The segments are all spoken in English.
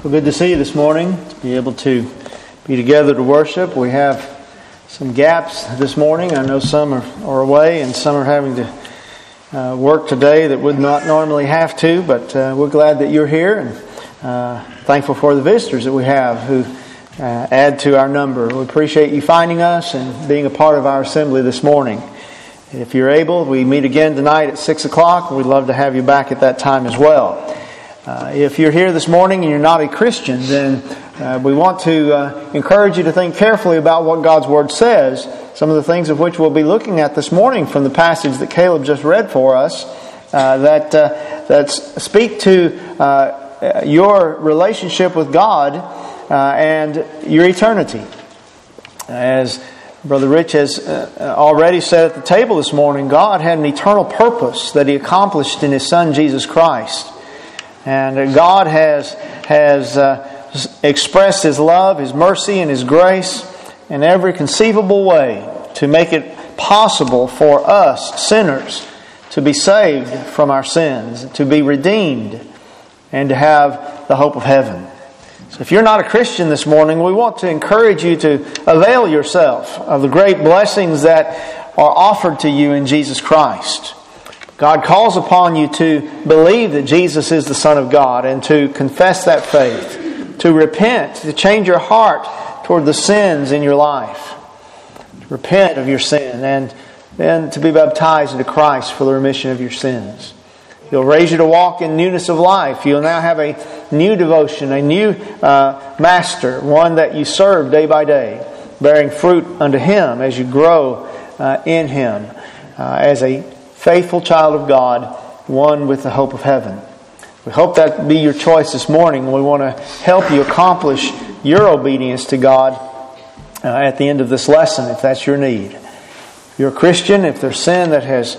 Well, good to see you this morning, to be able to be together to worship. We have some gaps this morning. I know some are away and some are having to work today that would not normally have to, but we're glad that you're here and thankful for the visitors that we have who add to our number. We appreciate you finding us and being a part of our assembly this morning. If you're able, we meet again tonight at 6 o'clock. We'd love to have you back at that time as well. If you're here this morning and you're not a Christian, then we want to encourage you to think carefully about what God's Word says. Some of the things of which we'll be looking at this morning from the passage that Caleb just read for us that speak to your relationship with God and your eternity. As Brother Rich has already said at the table this morning, God had an eternal purpose that He accomplished in His Son Jesus Christ. And God has expressed His love, His mercy, and His grace in every conceivable way to make it possible for us, sinners, to be saved from our sins, to be redeemed, and to have the hope of heaven. So if you're not a Christian this morning, we want to encourage you to avail yourself of the great blessings that are offered to you in Jesus Christ. God calls upon you to believe that Jesus is the Son of God and to confess that faith, to repent, to change your heart toward the sins in your life, to repent of your sin, and then to be baptized into Christ for the remission of your sins. He'll raise you to walk in newness of life. You'll now have a new devotion, a new master, one that you serve day by day, bearing fruit unto Him as you grow in Him as a faithful child of God, one with the hope of heaven. We hope that be your choice this morning. We want to help you accomplish your obedience to God at the end of this lesson, if that's your need. If you're a Christian, if there's sin that has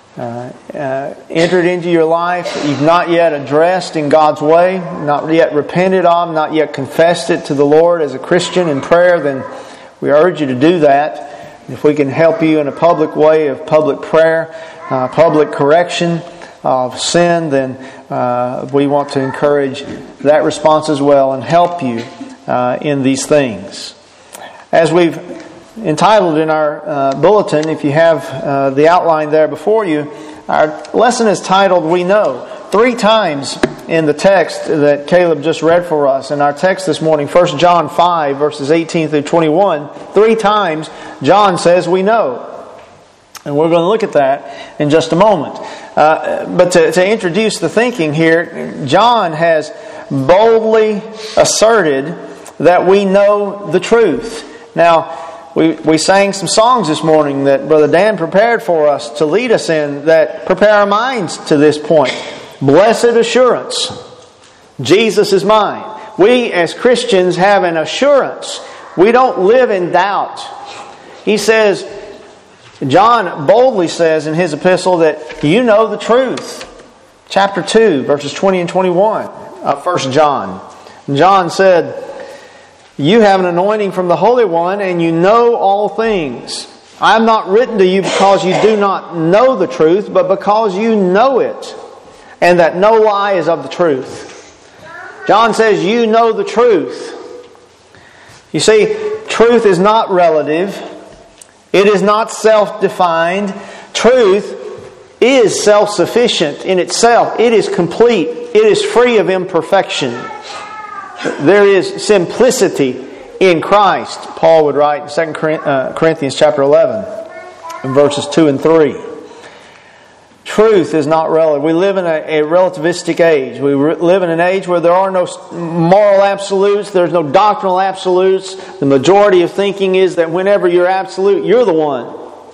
entered into your life that you've not yet addressed in God's way, not yet repented of, not yet confessed it to the Lord as a Christian in prayer, then we urge you to do that. If we can help you in a public way of public prayer, public correction of sin, then we want to encourage that response as well and help you in these things. As we've entitled in our bulletin, if you have the outline there before you, our lesson is titled, We Know. 3 times in the text that Caleb just read for us, in our text this morning, 1 John 5, verses 18 through 21, 3 times John says, we know. And we're going to look at that in just a moment. But to introduce the thinking here, John has boldly asserted that we know the truth. Now, we sang some songs this morning that Brother Dan prepared for us to lead us in that prepare our minds to this point. Blessed assurance, Jesus is mine. We as Christians have an assurance. We don't live in doubt. He says, John boldly says in his epistle that you know the truth. Chapter 2, verses 20 and 21 of 1 John. John said, you have an anointing from the Holy One and you know all things. I have not written to you because you do not know the truth, but because you know it, and that no lie is of the truth. John says you know the truth. You see, truth is not relative. It is not self-defined. Truth is self-sufficient in itself. It is complete. It is free of imperfection. There is simplicity in Christ. Paul would write in 2 Corinthians chapter 11, in verses 2 and 3. Truth is not relative. We live in a relativistic age. We live in an age where there are no moral absolutes. There's no doctrinal absolutes. The majority of thinking is that whenever you're absolute, you're the one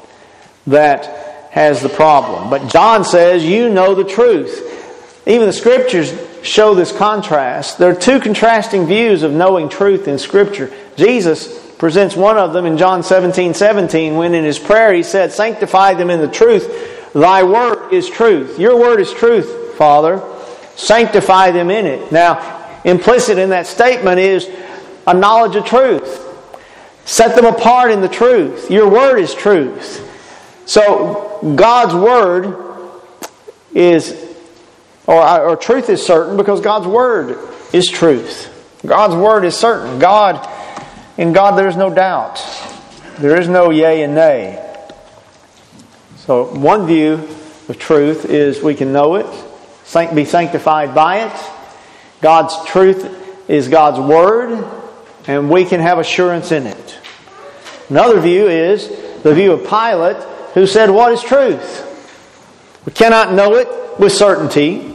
that has the problem. But John says, you know the truth. Even the Scriptures show this contrast. There are 2 contrasting views of knowing truth in Scripture. Jesus presents one of them in John 17:17, when in His prayer He said, sanctify them in the truth. Thy word is truth. Your word is truth, Father. Sanctify them in it. Now, implicit in that statement is a knowledge of truth. Set them apart in the truth. Your word is truth. So, God's word is, or truth is certain because God's word is truth. God's Word is certain. In God there is no doubt. There is no yea and nay. So one view of truth is we can know it, be sanctified by it. God's truth is God's Word, and we can have assurance in it. Another view is the view of Pilate, who said, what is truth? We cannot know it with certainty.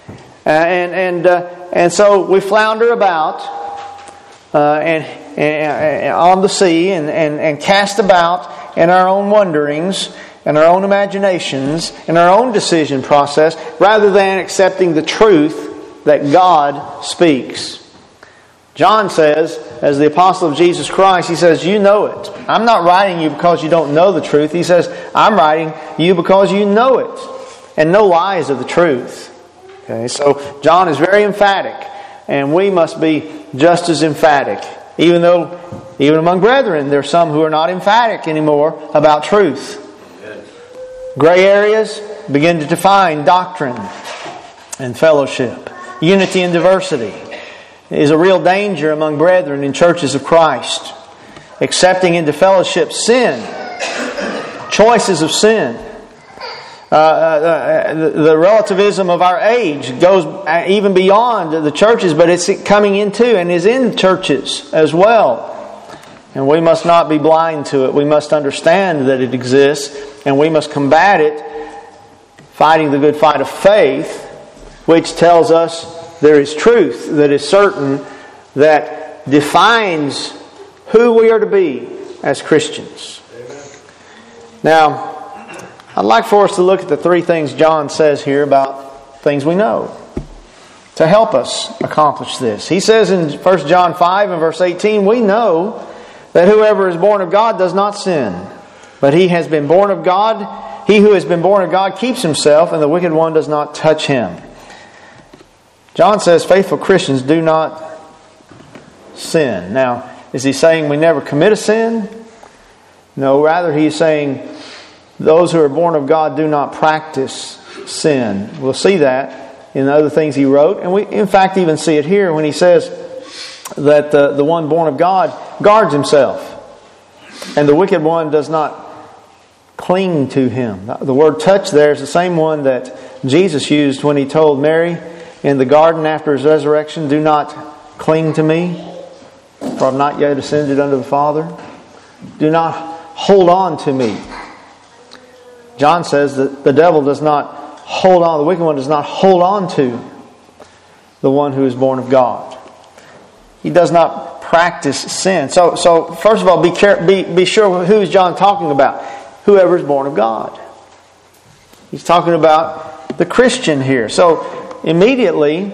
And so we flounder about and on the sea and cast about in our own wonderings, in our own imaginations, in our own decision process, rather than accepting the truth that God speaks. John says, as the apostle of Jesus Christ, he says, you know it. I'm not writing you because you don't know the truth. He says, I'm writing you because you know it, and know lies of the truth. Okay, so John is very emphatic, and we must be just as emphatic. Even among brethren, there are some who are not emphatic anymore about truth. Gray areas begin to define doctrine and fellowship. Unity and diversity is a real danger among brethren in churches of Christ. Accepting into fellowship sin, choices of sin. The relativism of our age goes even beyond the churches, but it's coming into and is in churches as well. And we must not be blind to it. We must understand that it exists, and we must combat it, fighting the good fight of faith, which tells us there is truth that is certain, that defines who we are to be as Christians. Now, I'd like for us to look at the three things John says here about things we know to help us accomplish this. He says in 1 John 5 and verse 18, we know that whoever is born of God does not sin, but he has been born of God. He who has been born of God keeps himself, and the wicked one does not touch him. John says faithful Christians do not sin. Now, is he saying we never commit a sin? No, rather he's saying those who are born of God do not practice sin. We'll see that in the other things he wrote. And we, in fact, even see it here when he says that the one born of God guards himself, and the wicked one does not cling to him. The word touch there is the same one that Jesus used when he told Mary in the garden after his resurrection, do not cling to me, for I've not yet ascended unto the Father. Do not hold on to me. John says that the devil does not hold on, the wicked one does not hold on to the one who is born of God. He does not practice sin. So first of all, be sure who is John talking about. Whoever is born of God. He's talking about the Christian here. So immediately,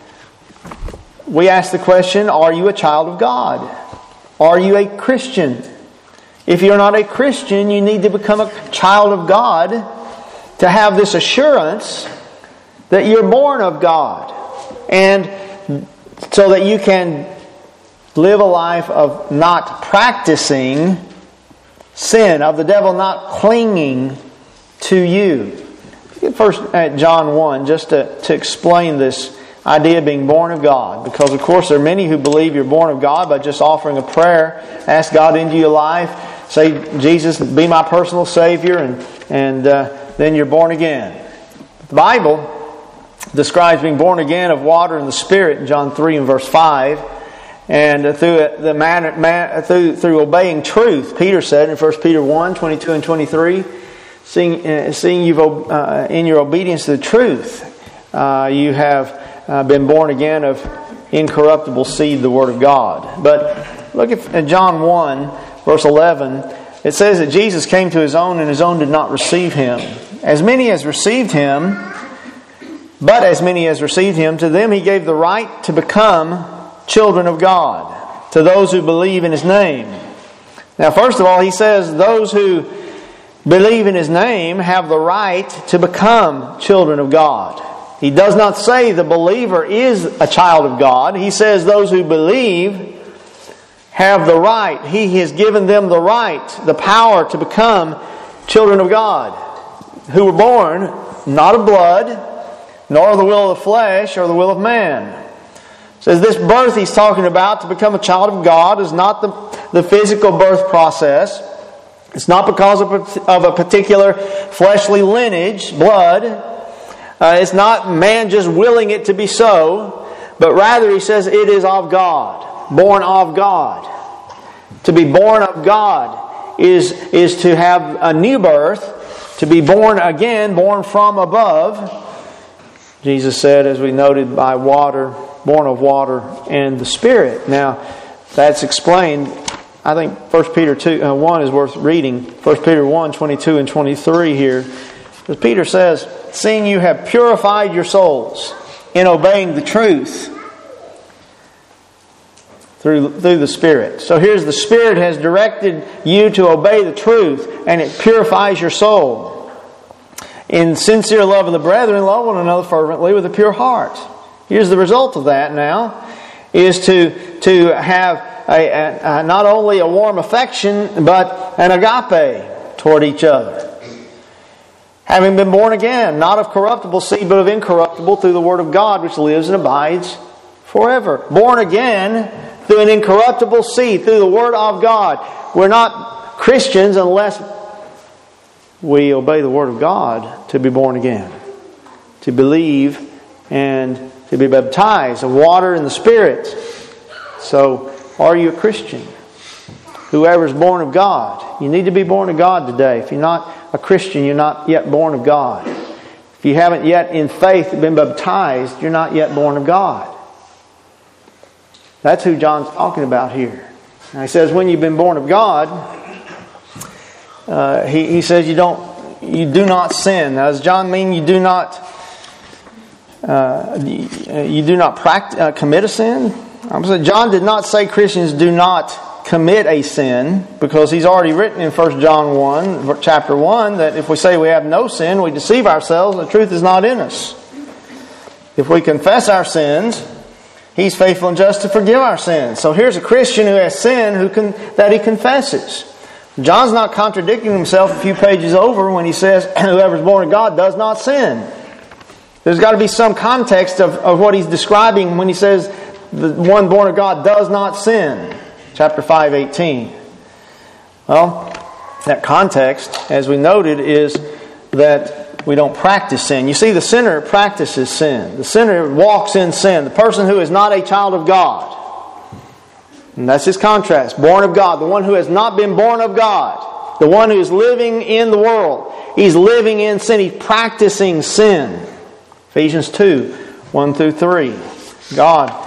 we ask the question, are you a child of God? Are you a Christian? If you're not a Christian, you need to become a child of God to have this assurance that you're born of God. And so that you can live a life of not practicing sin, of the devil not clinging to you. First at John 1, just to explain this idea of being born of God. Because of course there are many who believe you're born of God by just offering a prayer, ask God into your life, say, Jesus, be my personal Savior, and then you're born again. The Bible describes being born again of water and the Spirit in John 3 and verse 5. And through obeying truth, Peter said in 1 Peter 1, 22 and 23, seeing you've in your obedience to the truth, you have been born again of incorruptible seed, the Word of God. But look at John 1, verse 11. It says that Jesus came to His own, and His own did not receive Him. As many as received Him, to them He gave the right to become children of God, to those who believe in His name. Now, first of all, He says those who believe in His name have the right to become children of God. He does not say the believer is a child of God. He says those who believe have the right. He has given them the right, the power to become children of God, who were born not of blood, nor of the will of the flesh or the will of man, Says this birth he's talking about to become a child of God is not the physical birth process. It's not because of a particular fleshly lineage, blood. It's not man just willing it to be so. But rather, he says, it is of God. Born of God. To be born of God is to have a new birth. To be born again, born from above. Jesus said, as we noted, by water, born of water and the Spirit. Now, that's explained. I think 1 Peter 1 is worth reading. 1 Peter 1, 22 and 23 here. As Peter says, seeing you have purified your souls in obeying the truth through the Spirit. So here's the Spirit has directed you to obey the truth, and it purifies your soul. In sincere love of the brethren, love one another fervently with a pure heart. Here's the result of that now, is to have not only a warm affection, but an agape toward each other. Having been born again, not of corruptible seed, but of incorruptible, through the Word of God, which lives and abides forever. Born again through an incorruptible seed, through the Word of God. We're not Christians unless we obey the Word of God to be born again. To believe and to be baptized of water and the Spirit. So, are you a Christian? Whoever is born of God. You need to be born of God today. If you're not a Christian, you're not yet born of God. If you haven't yet in faith been baptized, you're not yet born of God. That's who John's talking about here. Now he says, when you've been born of God, he says you do not sin. Now, does John mean you do not commit a sin? I'm saying John did not say Christians do not commit a sin, because he's already written in 1 John 1, chapter 1, that if we say we have no sin, we deceive ourselves and the truth is not in us. If we confess our sins, He's faithful and just to forgive our sins. So here's a Christian who has sin that he confesses. John's not contradicting himself a few pages over when he says, whoever's born of God does not sin. There's got to be some context of what he's describing when he says the one born of God does not sin. Chapter 5:18. Well, that context, as we noted, is that we don't practice sin. You see, the sinner practices sin. The sinner walks in sin. The person who is not a child of God. And that's his contrast. Born of God. The one who has not been born of God. The one who is living in the world. He's living in sin. He's practicing sin. Ephesians 2, 1 through 3. God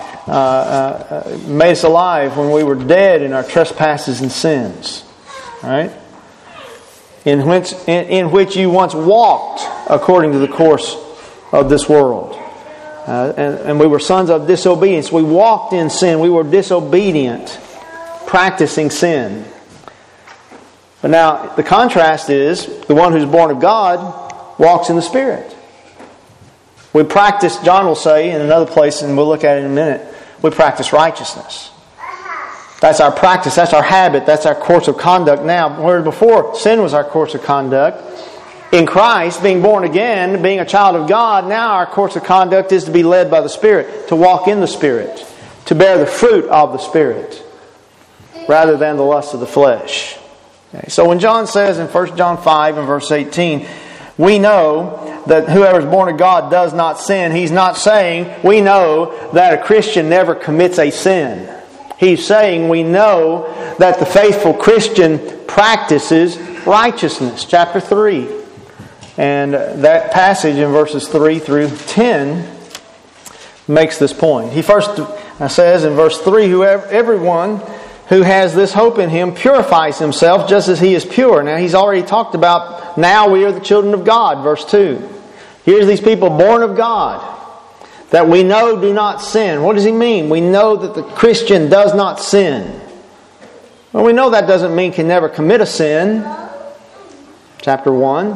made us alive when we were dead in our trespasses and sins. Right? In which you once walked according to the course of this world. And we were sons of disobedience. We walked in sin. We were disobedient, practicing sin. But now, the contrast is, the one who's born of God walks in the Spirit. We practice, John will say in another place, and we'll look at it in a minute, we practice righteousness. That's our practice, that's our habit, that's our course of conduct now. Whereas before, sin was our course of conduct. In Christ, being born again, being a child of God, now our course of conduct is to be led by the Spirit, to walk in the Spirit, to bear the fruit of the Spirit, rather than the lust of the flesh. Okay. So when John says in 1 John 5 and verse 18, we know that whoever is born of God does not sin, he's not saying we know that a Christian never commits a sin. He's saying we know that the faithful Christian practices righteousness. Chapter 3. And that passage in verses 3 through 10 makes this point. He first says in verse 3, everyone who has this hope in Him purifies himself just as He is pure. Now he's already talked about, now we are the children of God, verse 2. Here's these people born of God, that we know do not sin. What does he mean? We know that the Christian does not sin. Well, we know that doesn't mean can never commit a sin. Chapter 1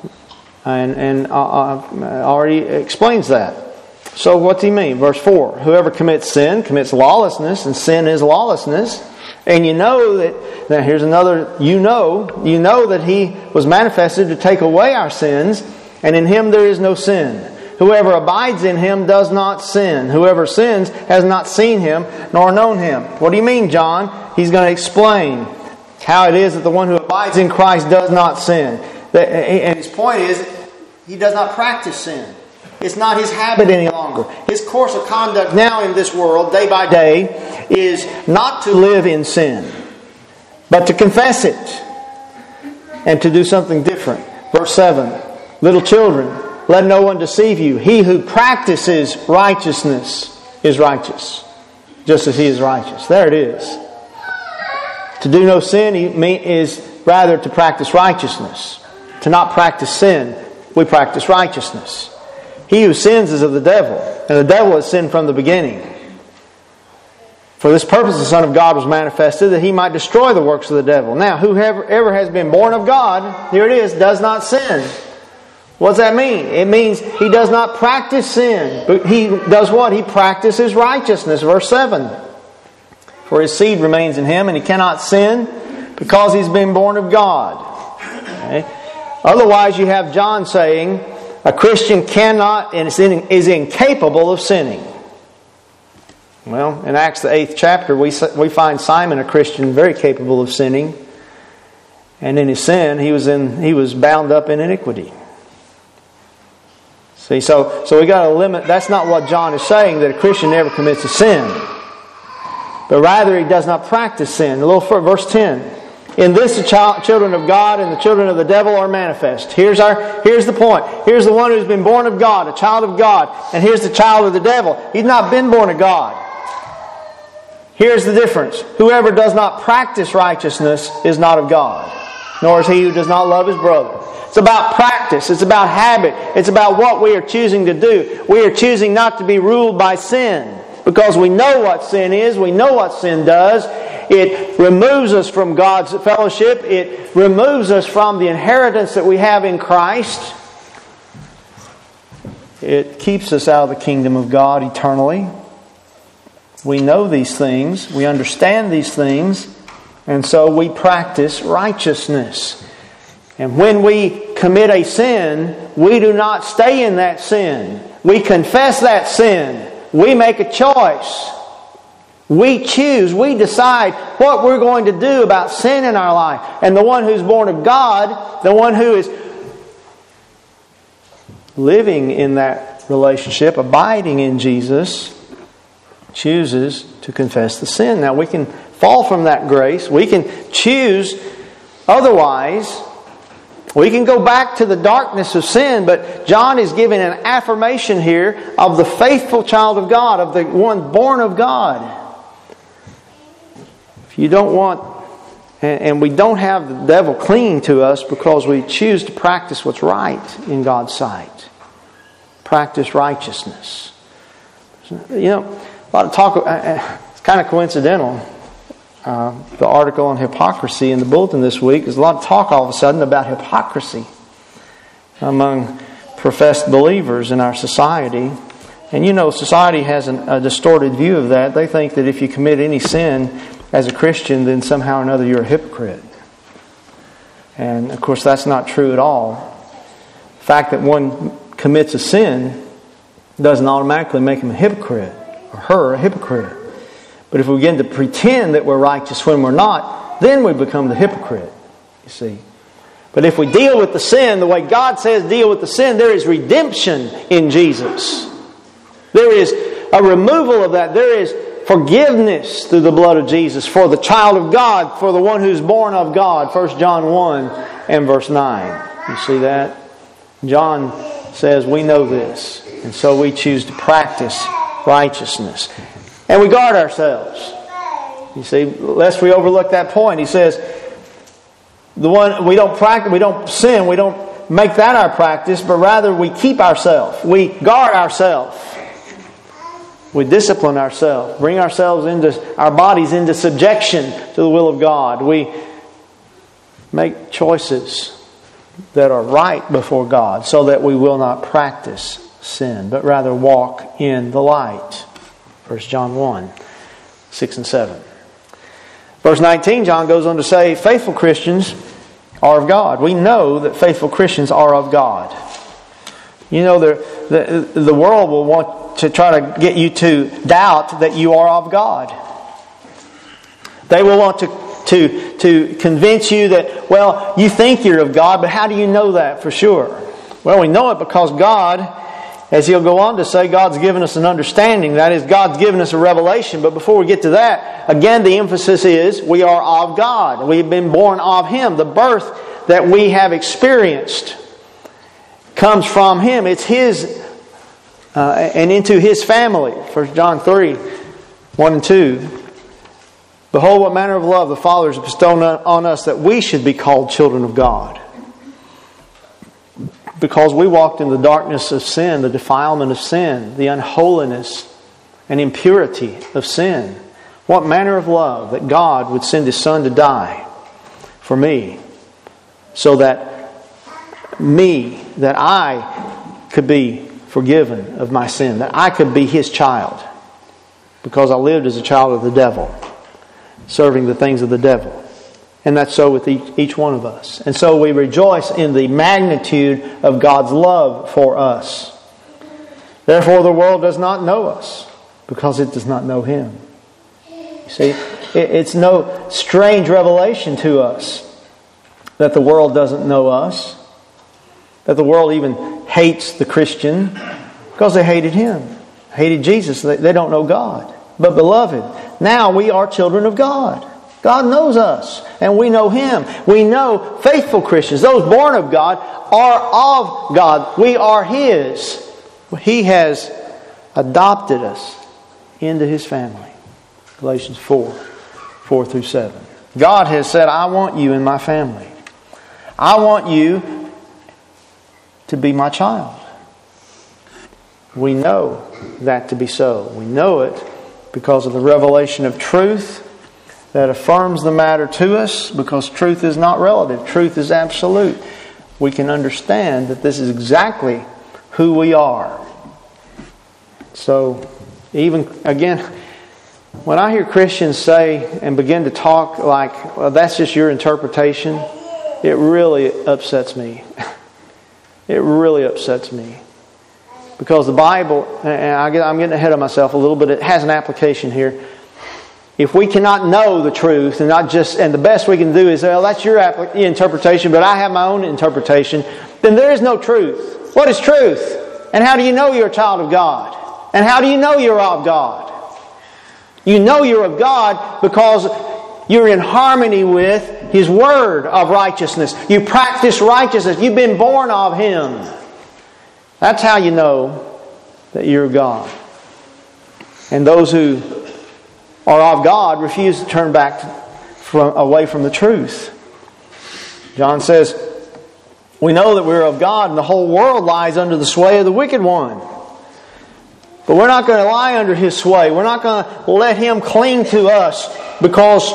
and already explains that. So what's he mean? Verse 4, whoever commits sin commits lawlessness, and sin is lawlessness. And you know that, now here's another, you know that He was manifested to take away our sins, and in Him there is no sin. Whoever abides in Him does not sin. Whoever sins has not seen Him nor known Him. What do you mean, John? He's going to explain how it is that the one who abides in Christ does not sin. And his point is, he does not practice sin. It's not his habit any longer. His course of conduct now in this world, day by day, is not to live in sin, but to confess it and to do something different. Verse 7, little children, let no one deceive you. He who practices righteousness is righteous, just as he is righteous. There it is. To do no sin is rather to practice righteousness. To not practice sin, we practice righteousness. He who sins is of the devil, and the devil has sinned from the beginning. For this purpose the Son of God was manifested, that He might destroy the works of the devil. Now, whoever has been born of God, here it is, does not sin. What does that mean? It means he does not practice sin. But he does what? He practices righteousness. Verse 7. For his seed remains in him, and he cannot sin because he's been born of God. Okay? Otherwise, you have John saying, a Christian cannot and is incapable of sinning. Well, in Acts the 8th chapter, we find Simon, a Christian, very capable of sinning. And in his sin, he was bound up in iniquity. See, so we got to limit. That's not what John is saying, that a Christian never commits a sin, but rather he does not practice sin. A little further, verse 10. In this the children of God and the children of the devil are manifest. Here's the point. Here's the one who's been born of God, a child of God, and here's the child of the devil. He's not been born of God. Here's the difference. Whoever does not practice righteousness is not of God, nor is he who does not love his brother. It's about practice. It's about habit. It's about what we are choosing to do. We are choosing not to be ruled by sin because we know what sin is. We know what sin does. It removes us from God's fellowship. It removes us from the inheritance that we have in Christ. It keeps us out of the kingdom of God eternally. We know these things. We understand these things. And so we practice righteousness. And when we commit a sin, we do not stay in that sin. We confess that sin. We make a choice. We choose, we decide what we're going to do about sin in our life. And the one who's born of God, the one who is living in that relationship, abiding in Jesus, chooses to confess the sin. Now we can fall from that grace. We can choose otherwise. We can go back to the darkness of sin, but John is giving an affirmation here of the faithful child of God, of the one born of God. If you don't want, and we don't have the devil clinging to us because we choose to practice what's right in God's sight. Practice righteousness. You know, a lot of talk, it's kind of coincidental. The article on hypocrisy in the bulletin this week, there's a lot of talk all of a sudden about hypocrisy among professed believers in our society. And you know, society has a distorted view of that. They think that if you commit any sin as a Christian, then somehow or another you're a hypocrite. And of course that's not true at all. The fact that one commits a sin doesn't automatically make him a hypocrite or her a hypocrite. But if we begin to pretend that we're righteous when we're not, then we become the hypocrite, you see. But if we deal with the sin the way God says deal with the sin, there is redemption in Jesus. There is a removal of that. There is forgiveness through the blood of Jesus for the child of God, for the one who's born of God. 1 John 1 and verse 9. You see that? John says we know this, and so we choose to practice righteousness. And we guard ourselves. You see, lest we overlook that point. He says, the one we don't practice, we don't sin, we don't make that our practice, but rather we keep ourselves. We guard ourselves. We discipline ourselves, bring ourselves into our bodies into subjection to the will of God. We make choices that are right before God so that we will not practice sin, but rather walk in the light. 1 John 1, 6 and 7. Verse 19, John goes on to say, faithful Christians are of God. We know that faithful Christians are of God. You know, the world will want to try to get you to doubt that you are of God. They will want to convince you that, well, you think you're of God, but how do you know that for sure? Well, we know it because God, as he'll go on to say, God's given us an understanding. That is, God's given us a revelation. But before we get to that, again, the emphasis is we are of God. We've been born of Him. The birth that we have experienced comes from Him. It's His and into His family. 1 John 3, 1 and 2. Behold, what manner of love the Father has bestowed on us that we should be called children of God. Because we walked in the darkness of sin, the defilement of sin, the unholiness and impurity of sin. What manner of love that God would send His Son to die for me, so that I could be forgiven of my sin, that I could be His child, because I lived as a child of the devil, serving the things of the devil. And that's so with each one of us. And so we rejoice in the magnitude of God's love for us. Therefore the world does not know us, because it does not know Him. You see, it's no strange revelation to us that the world doesn't know us, that the world even hates the Christian, because they hated Him, hated Jesus. They don't know God. But beloved, now we are children of God. God knows us, and we know Him. We know faithful Christians, those born of God, are of God. We are His. He has adopted us into His family. Galatians 4, 4 through 7. God has said, I want you in my family. I want you to be my child. We know that to be so. We know it because of the revelation of truth that affirms the matter to us, because truth is not relative. Truth is absolute. We can understand that this is exactly who we are. So, even, again, when I hear Christians say and begin to talk like, well, that's just your interpretation, it really upsets me. It really upsets me. Because the Bible, and I'm getting ahead of myself a little bit, it has an application here. If we cannot know the truth, and the best we can do is, well, that's your interpretation, but I have my own interpretation, then there is no truth. What is truth? And how do you know you're a child of God? And how do you know you're of God? You know you're of God because you're in harmony with His Word of righteousness. You practice righteousness. You've been born of Him. That's how you know that you're of God. And those who are of God refuse to turn back away from the truth. John says, we know that we're of God and the whole world lies under the sway of the wicked one. But we're not going to lie under his sway. We're not going to let him cling to us, because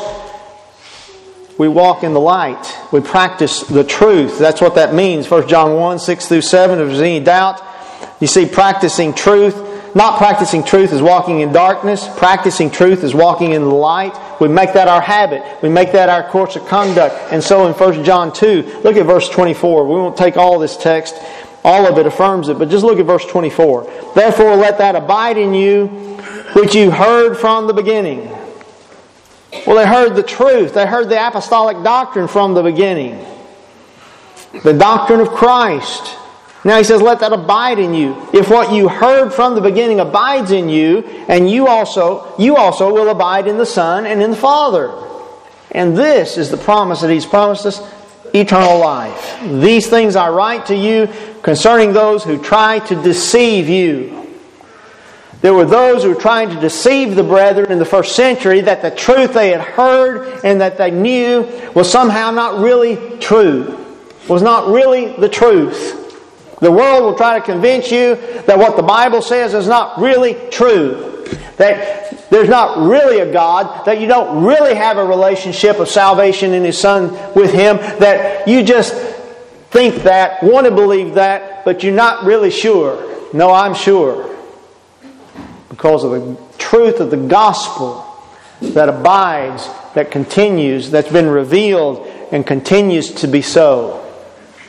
we walk in the light. We practice the truth. That's what that means. 1 John 1, 6 through 7. If there's any doubt, you see, practicing truth. Not practicing truth is walking in darkness. Practicing truth is walking in the light. We make that our habit. We make that our course of conduct. And so in 1 John 2, look at verse 24. We won't take all this text. All of it affirms it. But just look at verse 24. Therefore let that abide in you which you heard from the beginning. Well, they heard the truth. They heard the apostolic doctrine from the beginning. The doctrine of Christ. Now he says, let that abide in you. If what you heard from the beginning abides in you, and you also will abide in the Son and in the Father. And this is the promise that He's promised us, eternal life. These things I write to you concerning those who try to deceive you. There were those who were trying to deceive the brethren in the first century that the truth they had heard and that they knew was somehow not really true. Was not really the truth. The world will try to convince you that what the Bible says is not really true. That there's not really a God. That you don't really have a relationship of salvation in His Son with Him. That you just think that, want to believe that, but you're not really sure. No, I'm sure. Because of the truth of the gospel that abides, that continues, that's been revealed and continues to be so.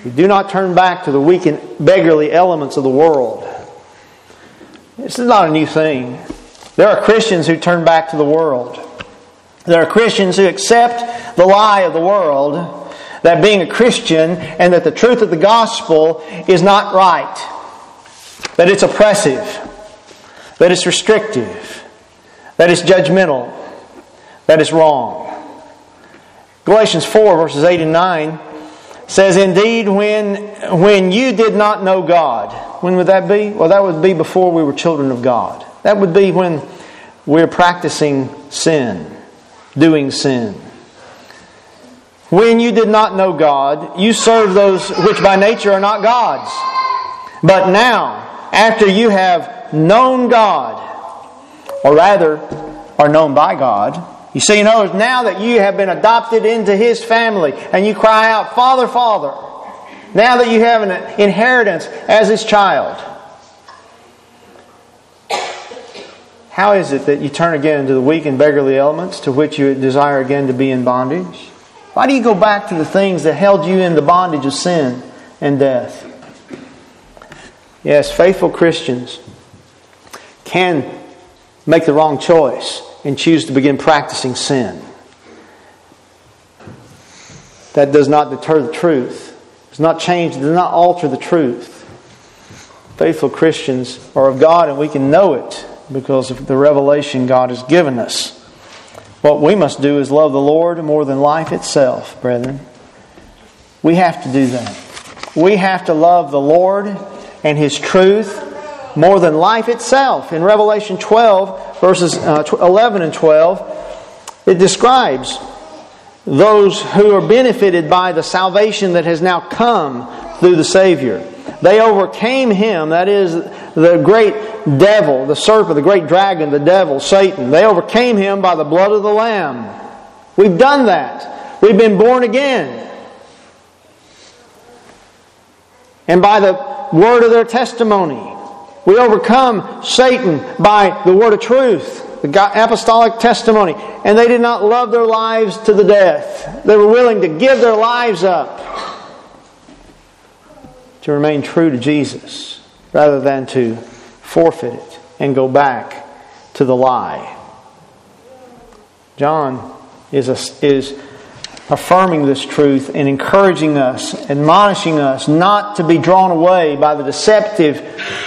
We do not turn back to the weak and beggarly elements of the world. This is not a new thing. There are Christians who turn back to the world. There are Christians who accept the lie of the world, that being a Christian and that the truth of the gospel is not right, that it's oppressive, that it's restrictive, that it's judgmental, that it's wrong. Galatians 4 verses 8 and 9 says, "Indeed, when you did not know God," when would that be? Well, that would be before we were children of God. That would be when we're practicing sin, doing sin. "When you did not know God, you served those which by nature are not gods. But now, after you have known God," or rather, are known by God. You see, now that you have been adopted into His family and you cry out, "Father, Father," now that you have an inheritance as His child, how is it that you turn again to the weak and beggarly elements to which you desire again to be in bondage? Why do you go back to the things that held you in the bondage of sin and death? Yes, faithful Christians can make the wrong choice and choose to begin practicing sin. That does not deter the truth. Does not change, does not alter the truth. Faithful Christians are of God, and we can know it because of the revelation God has given us. What we must do is love the Lord more than life itself, brethren. We have to do that. We have to love the Lord and His truth more than life itself. In Revelation 12, verses 11 and 12, it describes those who are benefited by the salvation that has now come through the Savior. They overcame him, that is, the great devil, the serpent, the great dragon, the devil, Satan. They overcame him by the blood of the Lamb. We've done that. We've been born again. And by the word of their testimony. We overcome Satan by the word of truth, the apostolic testimony. And they did not love their lives to the death. They were willing to give their lives up to remain true to Jesus rather than to forfeit it and go back to the lie. John is affirming this truth and encouraging us, admonishing us not to be drawn away by the deceptive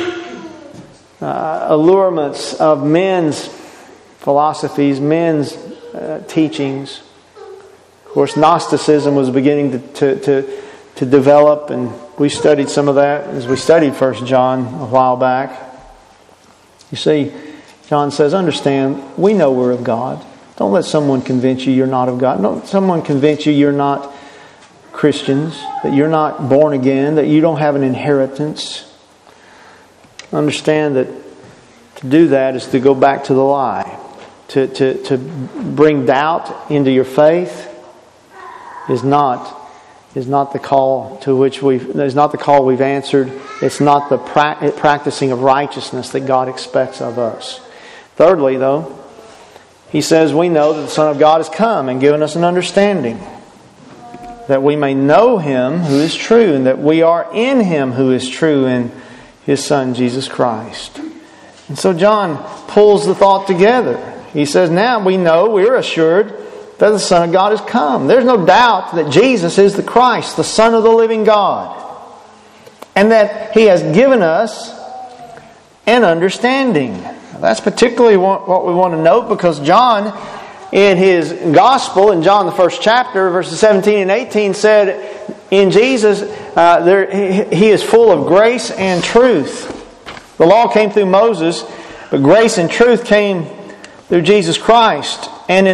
allurements of men's philosophies, men's teachings. Of course, Gnosticism was beginning to develop, and we studied some of that as we studied 1 John a while back. You see, John says, understand, we know we're of God. Don't let someone convince you you're not of God. Don't let someone convince you you're not Christians, that you're not born again, that you don't have an inheritance. Understand that to do that is to go back to the lie. To bring doubt into your faith is not the call to which is not the call we've answered. It's not the practicing of righteousness that God expects of us. Thirdly, though, he says we know that the Son of God has come and given us an understanding, that we may know Him who is true, and that we are in Him who is true, in His Son, Jesus Christ. And so John pulls the thought together. He says, now we know, we're assured that the Son of God has come. There's no doubt that Jesus is the Christ, the Son of the living God. And that He has given us an understanding. That's particularly what we want to note, because John, in his Gospel, in John the 1st chapter, verses 17 and 18, said, in Jesus, He is full of grace and truth. The law came through Moses, but grace and truth came through Jesus Christ. And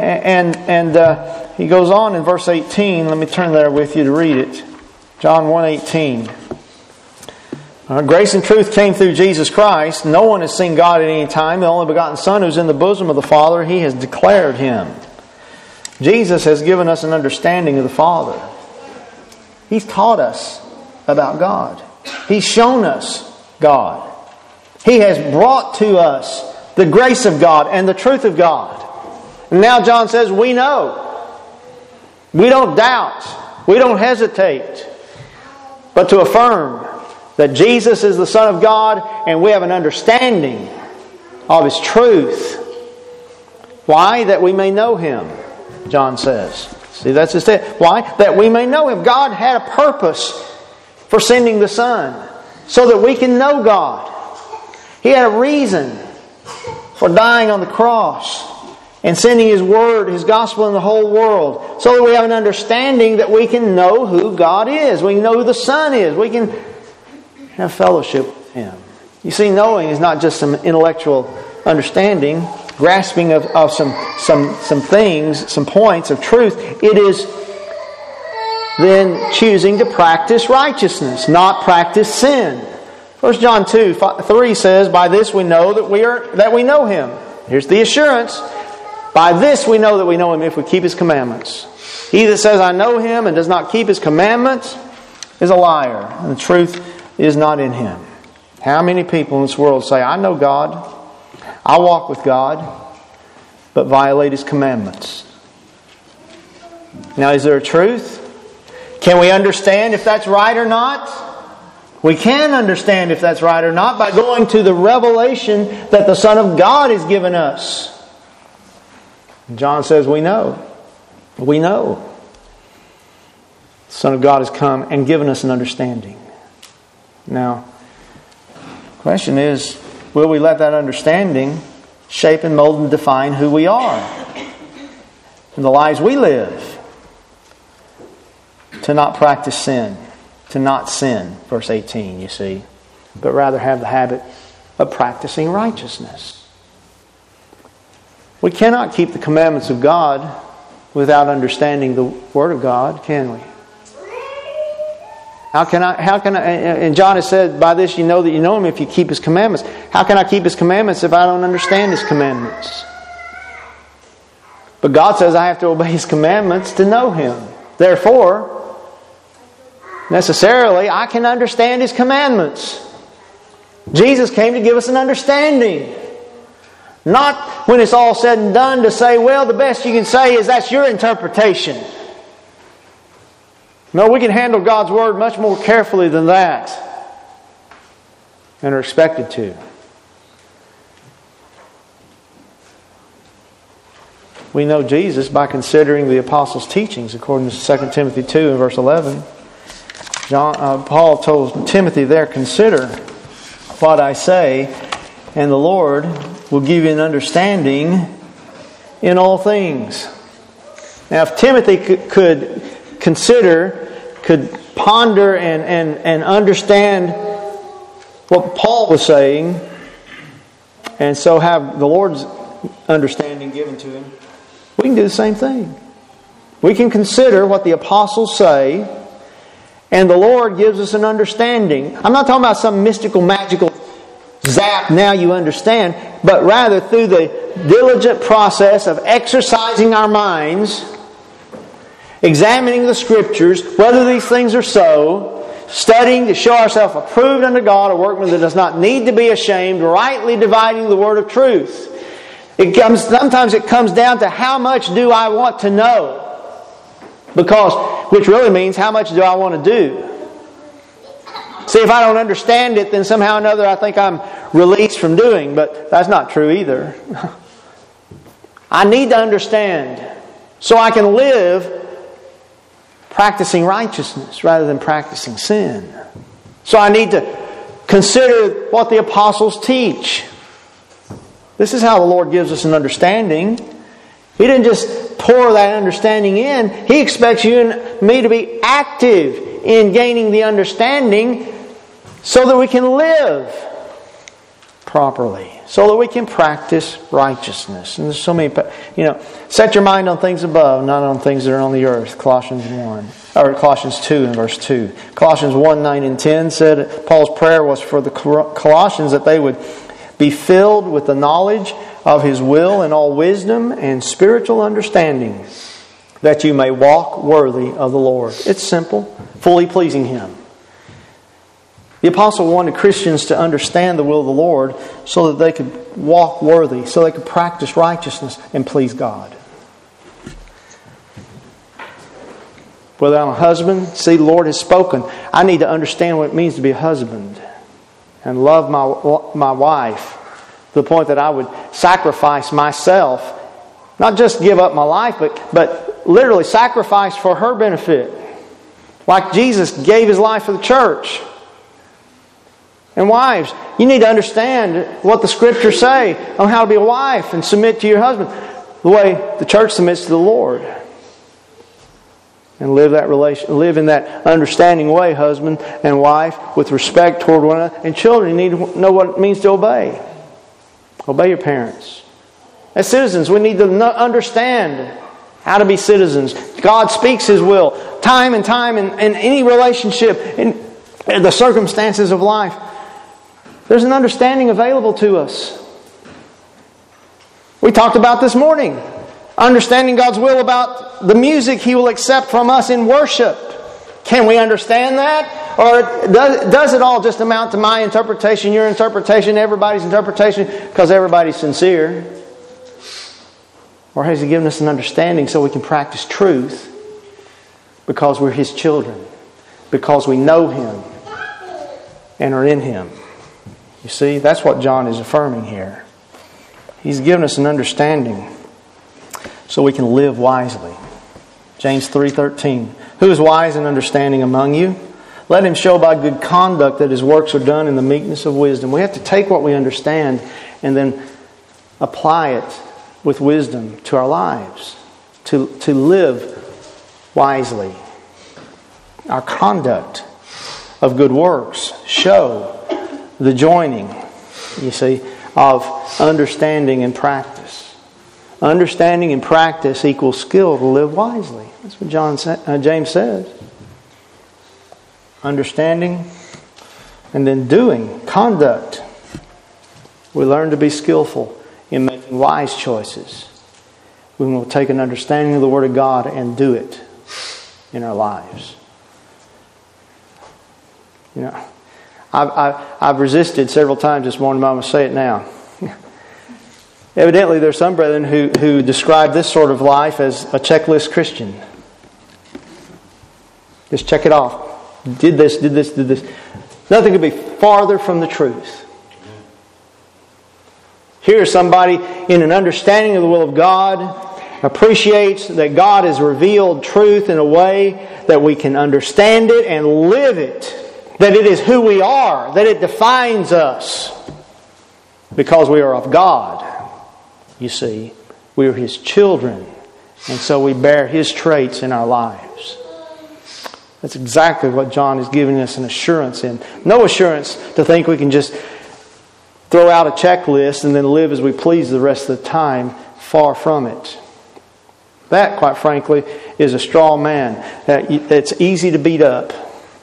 he goes on in verse 18. Let me turn there with you to read it. John 1:18. Grace and truth came through Jesus Christ. No one has seen God at any time. The only begotten Son who's in the bosom of the Father, He has declared Him. Jesus has given us an understanding of the Father. He's taught us about God. He's shown us God. He has brought to us the grace of God and the truth of God. And now John says, we know. We don't doubt. We don't hesitate. but to affirm that Jesus is the Son of God and we have an understanding of His truth. Why? That we may know Him, John says. See, that's his text. Why? That we may know Him. God had a purpose for sending the Son so that we can know God. He had a reason for dying on the cross and sending His Word, His Gospel in the whole world, so that we have an understanding that we can know who God is. We can know who the Son is. We can have fellowship with Him. You see, knowing is not just some intellectual understanding, grasping of some things, some points of truth. It is then choosing to practice righteousness, not practice sin. 1 John 2:3 says, "By this we know that we know Him." Here's the assurance. By this we know that we know Him if we keep His commandments. He that says, "I know Him," and does not keep His commandments is a liar, and the truth is not in him. How many people in this world say, "I know God, I walk with God," but violate His commandments? Now, is there a truth? Can we understand if that's right or not? We can understand if that's right or not by going to the revelation that the Son of God has given us. John says we know. We know. The Son of God has come and given us an understanding. Now, the question is, will we let that understanding shape and mold and define who we are and the lives we live? To not practice sin. To not sin, verse 18, you see. But rather have the habit of practicing righteousness. We cannot keep the commandments of God without understanding the Word of God, can we? How can I, and John has said, "By this you know that you know Him if you keep His commandments." How can I keep His commandments if I don't understand His commandments? But God says I have to obey His commandments to know Him. Therefore, necessarily, I can understand His commandments. Jesus came to give us an understanding. Not when it's all said and done to say, well, the best you can say is that's your interpretation. No, we can handle God's Word much more carefully than that. And are expected to. We know Jesus by considering the Apostles' teachings according to 2 Timothy 2 and verse 11. Paul told Timothy there, "Consider what I say, and the Lord will give you an understanding in all things." Now, if Timothy could consider, could ponder and understand what Paul was saying, and so have the Lord's understanding given to him, we can do the same thing. We can consider what the apostles say, and the Lord gives us an understanding. I'm not talking about some mystical, magical zap, now you understand, but rather through the diligent process of exercising our minds, examining the Scriptures, whether these things are so, studying to show ourselves approved unto God, a workman that does not need to be ashamed, rightly dividing the word of truth. Sometimes it comes down to how much do I want to know? Which really means how much do I want to do? See, if I don't understand it, then somehow or another I think I'm released from doing, but that's not true either. I need to understand so I can live practicing righteousness rather than practicing sin. So I need to consider what the apostles teach. This is how the Lord gives us an understanding. He didn't just pour that understanding in. He expects you and me to be active in gaining the understanding so that we can live properly, so that we can practice righteousness. And there's so many, set your mind on things above, not on things that are on the earth. Colossians 2 and verse 2. Colossians 1, 9 and 10 said Paul's prayer was for the Colossians that they would be filled with the knowledge of His will and all wisdom and spiritual understanding, that you may walk worthy of the Lord. It's simple, fully pleasing Him. The apostle wanted Christians to understand the will of the Lord so that they could walk worthy, so they could practice righteousness and please God. Whether I'm a husband, see, the Lord has spoken. I need to understand what it means to be a husband and love my wife to the point that I would sacrifice myself. Not just give up my life, but literally sacrifice for her benefit. Like Jesus gave His life for the church. And wives, you need to understand what the Scriptures say on how to be a wife and submit to your husband the way the church submits to the Lord. And live in that understanding way, husband and wife, with respect toward one another. And children, you need to know what it means to obey. Obey your parents. As citizens, we need to understand how to be citizens. God speaks His will time and time in any relationship, in the circumstances of life. There's an understanding available to us. We talked about this morning. Understanding God's will about the music He will accept from us in worship. Can we understand that? Or does it all just amount to my interpretation, your interpretation, everybody's interpretation, because everybody's sincere? Or has He given us an understanding so we can practice truth because we're His children, because we know Him and are in Him? You see, that's what John is affirming here. He's given us an understanding so we can live wisely. James 3:13. Who is wise and understanding among you? Let him show by good conduct that his works are done in the meekness of wisdom. We have to take what we understand and then apply it with wisdom to our lives. To live wisely. Our conduct of good works show the joining, you see, of understanding and practice. Understanding and practice equals skill to live wisely. That's what James says. Understanding and then doing, conduct. We learn to be skillful in making wise choices. We will take an understanding of the Word of God and do it in our lives. You know, I've resisted several times this morning, but I'm going to say it now. Evidently, there's some brethren who describe this sort of life as a checklist Christian. Just check it off. Did this, did this, did this. Nothing could be farther from the truth. Here's somebody in an understanding of the will of God, appreciates that God has revealed truth in a way that we can understand it and live it. That it is who we are, that it defines us. Because we are of God. You see, we are His children, and so we bear His traits in our lives. That's exactly what John is giving us an assurance in. No assurance to think we can just throw out a checklist and then live as we please the rest of the time. Far from it. That, quite frankly, is a straw man. It's easy to beat up.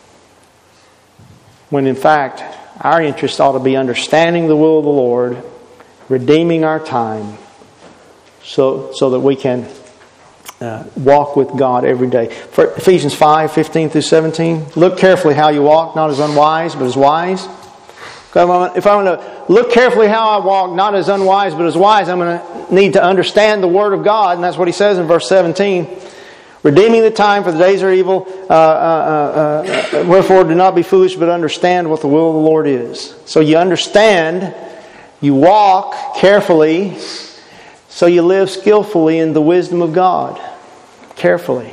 When in fact, our interest ought to be understanding the will of the Lord, redeeming our time, so that we can walk with God every day. For Ephesians 5:15 through 17. Look carefully how you walk, not as unwise, but as wise. If I'm going to look carefully how I walk, not as unwise, but as wise, I'm going to need to understand the Word of God. And that's what he says in verse 17. Redeeming the time, for the days are evil. Wherefore do not be foolish, but understand what the will of the Lord is. So you understand, you walk carefully, so you live skillfully in the wisdom of God. Carefully.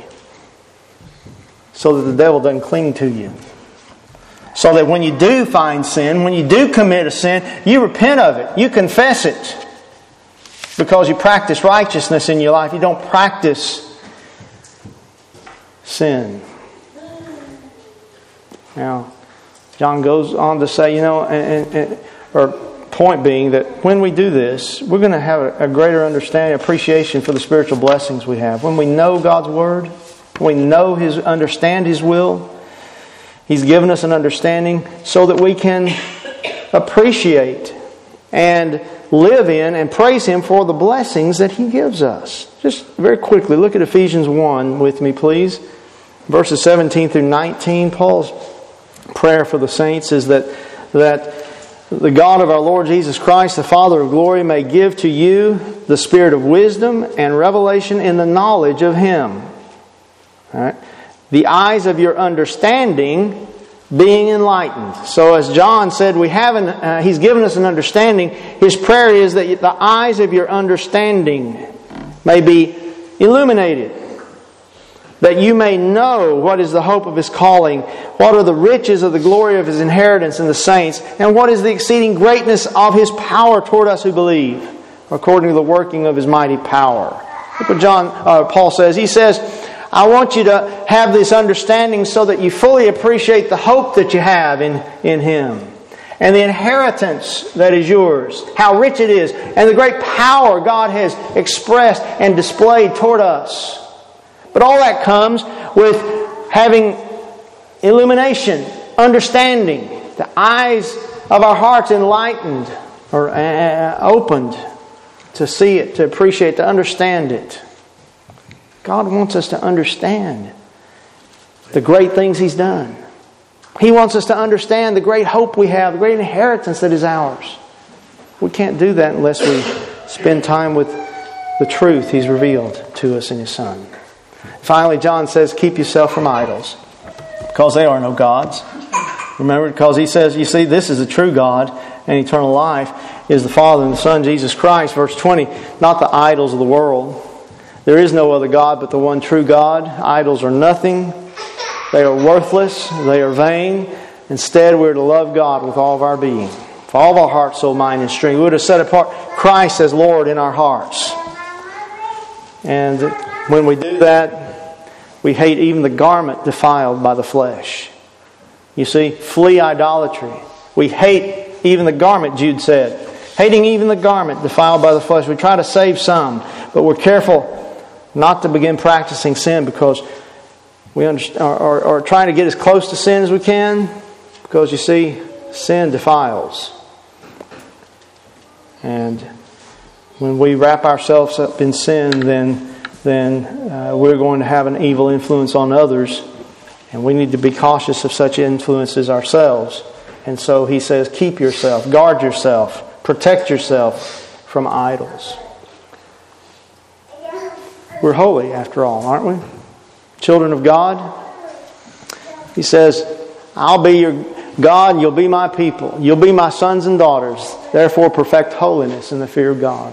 So that the devil doesn't cling to you. So that when you do find sin, when you do commit a sin, you repent of it. You confess it. Because you practice righteousness in your life. You don't practice sin. Now, John goes on to say, point being that when we do this, we're going to have a greater understanding, appreciation for the spiritual blessings we have. When we know God's Word, we understand His will, He's given us an understanding so that we can appreciate and live in and praise Him for the blessings that He gives us. Just very quickly, look at Ephesians 1 with me, please. Verses 17 through 19. Paul's prayer for the saints is that the God of our Lord Jesus Christ, the Father of glory, may give to you the spirit of wisdom and revelation in the knowledge of Him. All right? the eyes of your understanding being enlightened. So as John said, He's given us an understanding. His prayer is that the eyes of your understanding may be illuminated, that you may know what is the hope of His calling, what are the riches of the glory of His inheritance in the saints, and what is the exceeding greatness of His power toward us who believe, according to the working of His mighty power. Look what Paul says. He says, I want you to have this understanding so that you fully appreciate the hope that you have in Him, and the inheritance that is yours, how rich it is, and the great power God has expressed and displayed toward us. But all that comes with having illumination, understanding, the eyes of our hearts enlightened or opened to see it, to appreciate, to understand it. God wants us to understand the great things He's done. He wants us to understand the great hope we have, the great inheritance that is ours. We can't do that unless we spend time with the truth He's revealed to us in His Son. Finally, John says, keep yourself from idols, because they are no gods. Remember, because he says, you see, this is the true God, and eternal life is the Father and the Son, Jesus Christ. Verse 20, not the idols of the world. There is no other God but the one true God. Idols are nothing. They are worthless. They are vain. Instead, we're to love God with all of our being, with all of our heart, soul, mind, and strength. We're to set apart Christ as Lord in our hearts. And when we do that, we hate even the garment defiled by the flesh. You see, flee idolatry. We hate even the garment, Jude said. Hating even the garment defiled by the flesh. We try to save some, but we're careful not to begin practicing sin because we are trying to get as close to sin as we can, because you see, sin defiles. And when we wrap ourselves up in sin, then we're going to have an evil influence on others, and we need to be cautious of such influences ourselves. And so he says, keep yourself, guard yourself, protect yourself from idols. We're holy after all, aren't we? Children of God. He says, I'll be your God and you'll be my people. You'll be my sons and daughters. Therefore perfect holiness in the fear of God.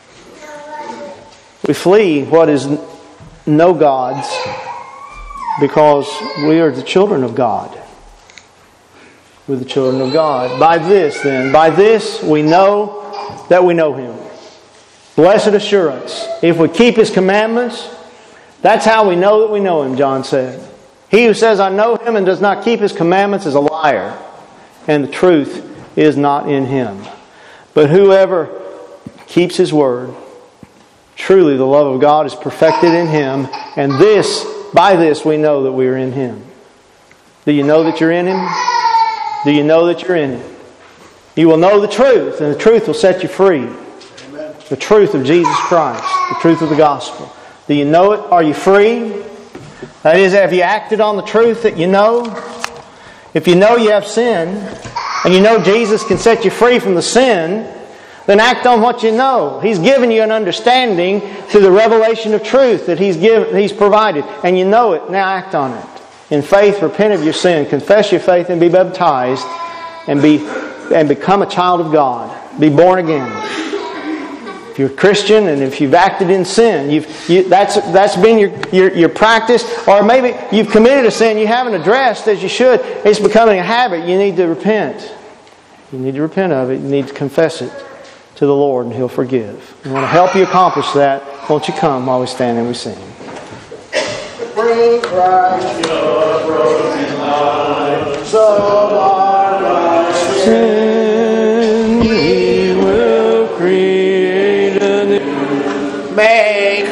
We flee what is no gods because we are the children of God. We're the children of God. By this we know that we know Him. Blessed assurance. If we keep His commandments, that's how we know that we know Him, John said. He who says, I know Him and does not keep His commandments is a liar, and the truth is not in him. But whoever keeps His word, truly the love of God is perfected in him, and by this we know that we are in Him. Do you know that you're in Him? Do you know that you're in Him? You will know the truth, and the truth will set you free. Amen. The truth of Jesus Christ, the truth of the gospel. Do you know it? Are you free? That is, have you acted on the truth that you know? If you know you have sin, and you know Jesus can set you free from the sin, then act on what you know. He's given you an understanding through the revelation of truth that He's provided. And you know it. Now act on it. In faith, repent of your sin, confess your faith, and be baptized, and become a child of God. Be born again. If you're a Christian and if you've acted in sin, that's been your practice, or maybe you've committed a sin you haven't addressed as you should. It's becoming a habit. You need to repent. You need to repent of it. You need to confess it to the Lord, and He'll forgive. We want to help you accomplish that. Won't you come while we stand and we sing? Bring Christ your broken life, so